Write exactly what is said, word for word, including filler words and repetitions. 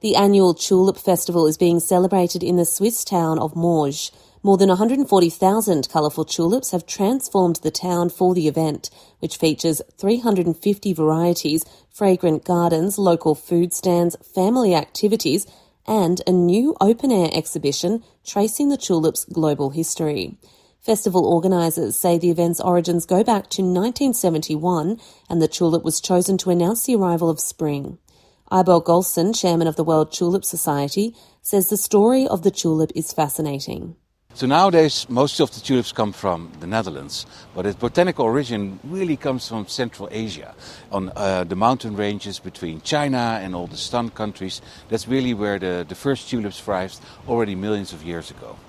The annual Tulip Festival is being celebrated in the Swiss town of Morges. More than one hundred forty thousand colourful tulips have transformed the town for the event, which features three hundred fifty varieties, fragrant gardens, local food stands, family activities, and a new open-air exhibition tracing the tulip's global history. Festival organisers say the event's origins go back to nineteen seventy-one, and the tulip was chosen to announce the arrival of spring. Ibo Golson, chairman of the World Tulip Society, says the story of the tulip is fascinating. So nowadays, most of the tulips come from the Netherlands, but its botanical origin really comes from Central Asia, on uh, the mountain ranges between China and all the Stan countries. That's really where the, the first tulips thrived already millions of years ago.